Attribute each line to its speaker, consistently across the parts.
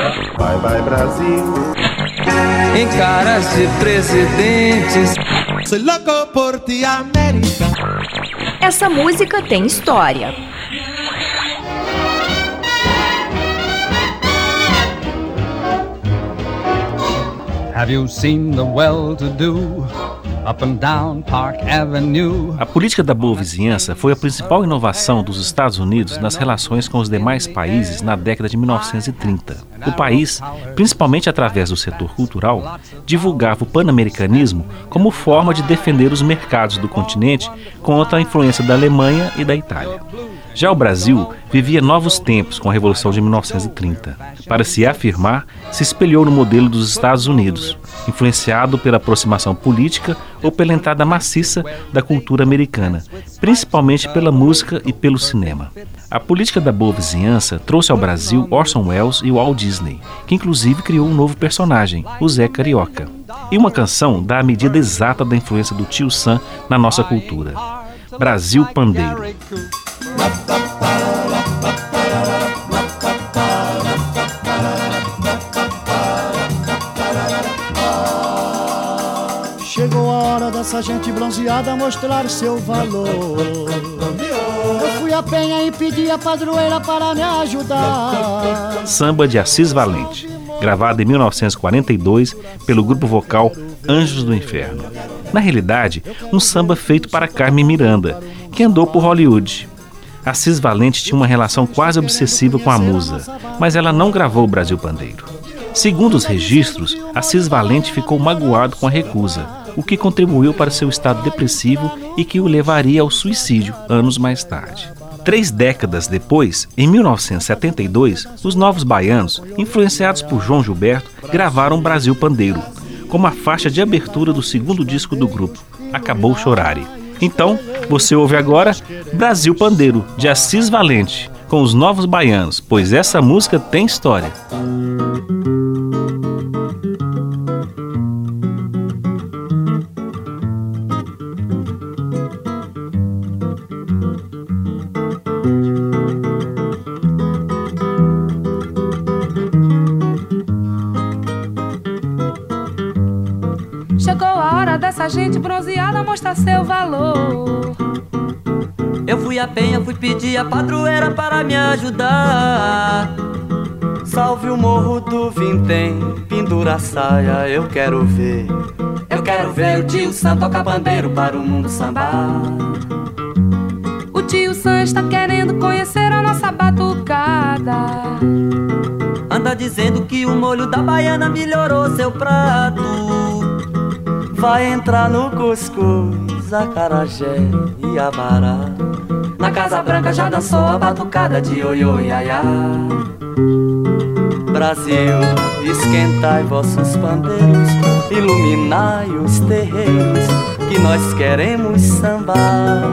Speaker 1: Vai, vai, Brasil.
Speaker 2: Em caras de presidentes.
Speaker 1: Soy loco por ti, América.
Speaker 3: Essa música tem história.
Speaker 4: Have you seen the well-to-do up and down Park Avenue?
Speaker 5: A política da boa vizinhança foi a principal inovação dos Estados Unidos nas relações com os demais países na década de 1930. O país, principalmente através do setor cultural, divulgava o pan-americanismo como forma de defender os mercados do continente contra a influência da Alemanha e da Itália. Já o Brasil vivia novos tempos com a Revolução de 1930. Para se afirmar, se espelhou no modelo dos Estados Unidos, influenciado pela aproximação política ou pela entrada maciça da cultura americana, principalmente pela música e pelo cinema. A política da boa vizinhança trouxe ao Brasil Orson Welles e Walt Disney, que inclusive criou um novo personagem, o Zé Carioca. E uma canção dá a medida exata da influência do Tio Sam na nossa cultura. Brasil Pandeiro.
Speaker 6: Chegou a hora dessa gente bronzeada mostrar seu valor. Eu fui a Penha e pedi a padroeira para me ajudar.
Speaker 5: Samba de Assis Valente, gravado em 1942 pelo grupo vocal Anjos do Inferno. Na realidade, um samba feito para Carmen Miranda, que andou por Hollywood. Assis Valente tinha uma relação quase obsessiva com a musa, mas ela não gravou o Brasil Pandeiro. Segundo os registros, Assis Valente ficou magoado com a recusa, o que contribuiu para seu estado depressivo e que o levaria ao suicídio anos mais tarde. 3 décadas depois, em 1972, os Novos Baianos, influenciados por João Gilberto, gravaram Brasil Pandeiro, como a faixa de abertura do segundo disco do grupo, Acabou Chorare. Então, você ouve agora Brasil Pandeiro, de Assis Valente, com os Novos Baianos, pois essa música tem história.
Speaker 7: Chegou a hora dessa gente bronzeada mostrar seu valor.
Speaker 8: Eu fui a Penha, fui pedir a padroeira para me ajudar. Salve o morro do Vintém, pendura a saia, eu quero ver. Eu quero ver o Tio Sam tocar pandeiro para o mundo sambar.
Speaker 7: O Tio Sam está querendo conhecer a nossa batucada.
Speaker 8: Anda dizendo que o molho da baiana melhorou seu prato. Vai entrar no cuscuz, acarajé e abará. Na Casa Branca já dançou a batucada de ioiô e iaiá. Brasil, esquentai vossos pandeiros, iluminai os terreiros, que nós queremos sambar.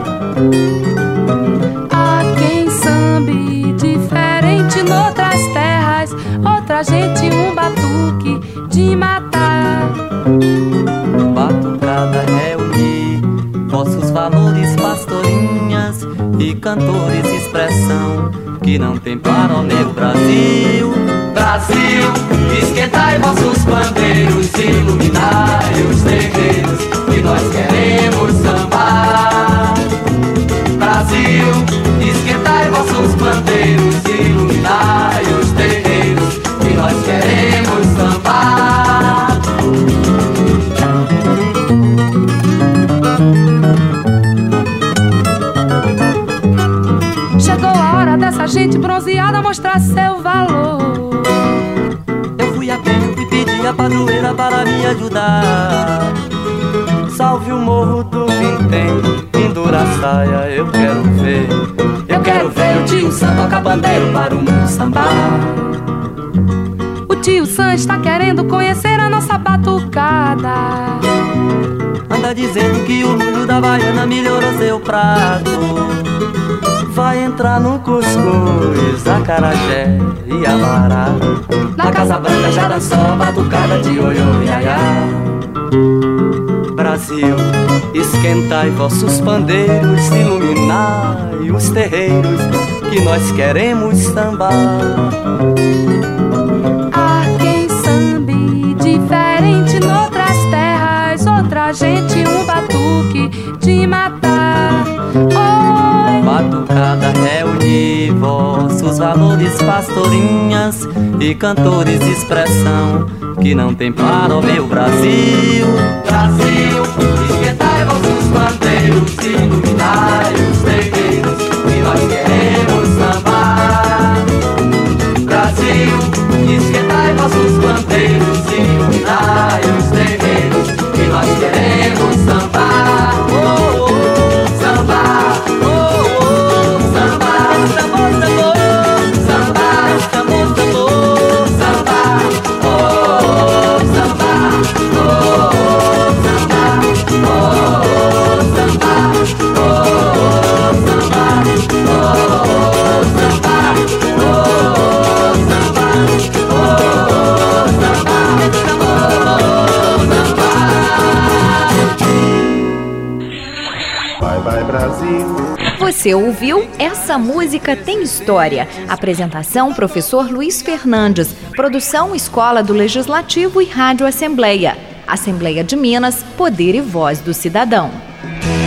Speaker 7: Há quem sambe diferente noutras terras, outra gente um batuque de matar.
Speaker 8: Batucada reunir vossos valores, pastorinhas e cantores, expressão que não tem para o meu Brasil. Brasil, esquentai vossos pandeiros, iluminai os terreiros, que nós queremos sambar. Brasil, esquentai vossos pandeiros, iluminai os terreiros, que nós queremos sambar.
Speaker 7: Chegou a hora dessa gente bronzeada mostrar seu valor.
Speaker 8: Eu fui a Penha e pedi a padroeira para me ajudar. Salve o morro do Vintém, pendura a saia, eu quero ver. Eu quero ver o Tio Sam tocar pandeiro para o mundo sambar.
Speaker 7: O Tio Sam está querendo conhecer a nossa batucada.
Speaker 8: Anda dizendo que o molho da baiana melhorou seu prato. Vai entrar no cuscuz, acarajé e abará. Na Casa Branca já dançou a batucada de ioiô e iaiá. Brasil, esquentai vossos pandeiros, iluminai os terreiros, que nós queremos sambar.
Speaker 7: Há
Speaker 8: cidades pastorinhas e cantores de expressão que não tem para o meu Brasil. Brasil, esquentai vossos bandeiros, iluminai os terreiros, que nós queremos sambar. Brasil, esquentai vossos bandeiros, iluminai os terreiros, que nós queremos sambar. Oh, oh, samba, oh, oh, samba, sabor, sabor, samba, sabor, sabor, samba, oh, samba, oh, samba, oh, samba, oh, samba,
Speaker 1: Vai, vai, Brasil.
Speaker 3: Você ouviu Essa Música Tem História. Apresentação, professor Luiz Fernandes. Produção, Escola do Legislativo e Rádio Assembleia. Assembleia de Minas, Poder e Voz do Cidadão.